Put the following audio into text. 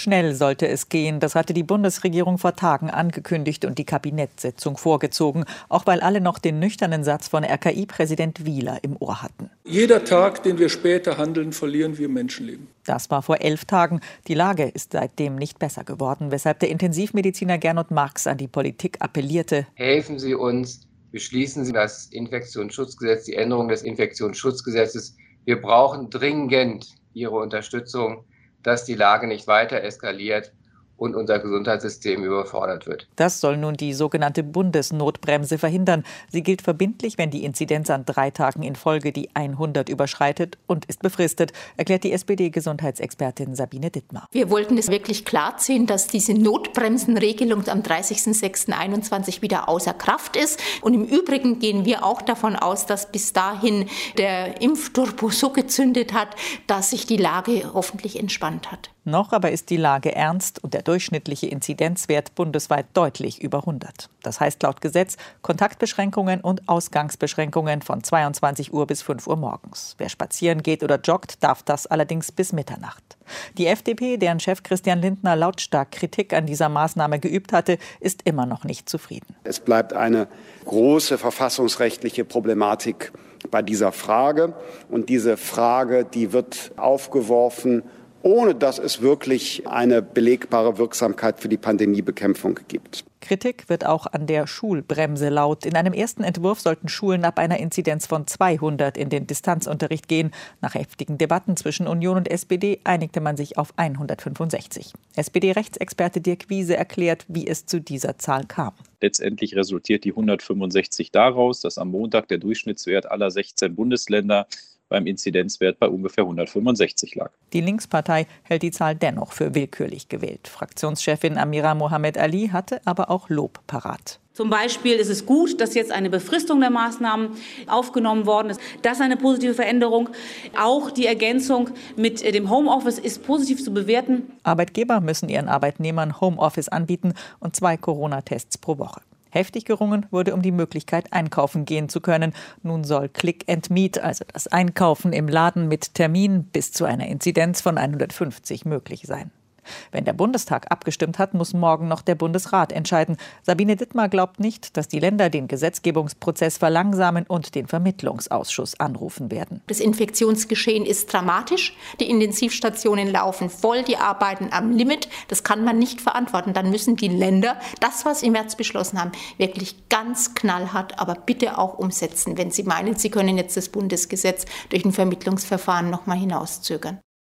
Schnell sollte es gehen. Das hatte die Bundesregierung vor Tagen angekündigt und die Kabinettssitzung vorgezogen. Auch weil alle noch den nüchternen Satz von RKI-Präsident Wieler im Ohr hatten. Jeder Tag, den wir später handeln, verlieren wir Menschenleben. Das war vor 11 Tagen. Die Lage ist seitdem nicht besser geworden, weshalb der Intensivmediziner Gernot Marx an die Politik appellierte. Helfen Sie uns, beschließen Sie das Infektionsschutzgesetz, die Änderung des Infektionsschutzgesetzes. Wir brauchen dringend Ihre Unterstützung, dass die Lage nicht weiter eskaliert und unser Gesundheitssystem überfordert wird. Das soll nun die sogenannte Bundesnotbremse verhindern. Sie gilt verbindlich, wenn die Inzidenz an 3 Tagen in Folge die 100 überschreitet und ist befristet, erklärt die SPD-Gesundheitsexpertin Sabine Dittmar. Wir wollten es wirklich klar ziehen, dass diese Notbremsenregelung am 30.06.2021 wieder außer Kraft ist. Und im Übrigen gehen wir auch davon aus, dass bis dahin der Impfturbo so gezündet hat, dass sich die Lage hoffentlich entspannt hat. Noch aber ist die Lage ernst und der durchschnittliche Inzidenzwert bundesweit deutlich über 100. Das heißt laut Gesetz Kontaktbeschränkungen und Ausgangsbeschränkungen von 22 Uhr bis 5 Uhr morgens. Wer spazieren geht oder joggt, darf das allerdings bis Mitternacht. Die FDP, deren Chef Christian Lindner lautstark Kritik an dieser Maßnahme geübt hatte, ist immer noch nicht zufrieden. Es bleibt eine große verfassungsrechtliche Problematik bei dieser Frage. Und diese Frage, die wird aufgeworfen, ohne dass es wirklich eine belegbare Wirksamkeit für die Pandemiebekämpfung gibt. Kritik wird auch an der Schulbremse laut. In einem ersten Entwurf sollten Schulen ab einer Inzidenz von 200 in den Distanzunterricht gehen. Nach heftigen Debatten zwischen Union und SPD einigte man sich auf 165. SPD-Rechtsexperte Dirk Wiese erklärt, wie es zu dieser Zahl kam. Letztendlich resultiert die 165 daraus, dass am Montag der Durchschnittswert aller 16 Bundesländer beim Inzidenzwert bei ungefähr 165 lag. Die Linkspartei hält die Zahl dennoch für willkürlich gewählt. Fraktionschefin Amira Mohamed Ali hatte aber auch Lob parat. Zum Beispiel ist es gut, dass jetzt eine Befristung der Maßnahmen aufgenommen worden ist. Das ist eine positive Veränderung. Auch die Ergänzung mit dem Homeoffice ist positiv zu bewerten. Arbeitgeber müssen ihren Arbeitnehmern Homeoffice anbieten und 2 Corona-Tests pro Woche. Heftig gerungen wurde um die Möglichkeit, einkaufen gehen zu können. Nun soll Click and Meet, also das Einkaufen im Laden mit Termin, bis zu einer Inzidenz von 150 möglich sein. Wenn der Bundestag abgestimmt hat, muss morgen noch der Bundesrat entscheiden. Sabine Dittmar glaubt nicht, dass die Länder den Gesetzgebungsprozess verlangsamen und den Vermittlungsausschuss anrufen werden. Das Infektionsgeschehen ist dramatisch. Die Intensivstationen laufen voll, die arbeiten am Limit. Das kann man nicht verantworten. Dann müssen die Länder das, was sie im März beschlossen haben, wirklich ganz knallhart, aber bitte auch umsetzen, wenn sie meinen, sie können jetzt das Bundesgesetz durch ein Vermittlungsverfahren noch mal hinauszögern.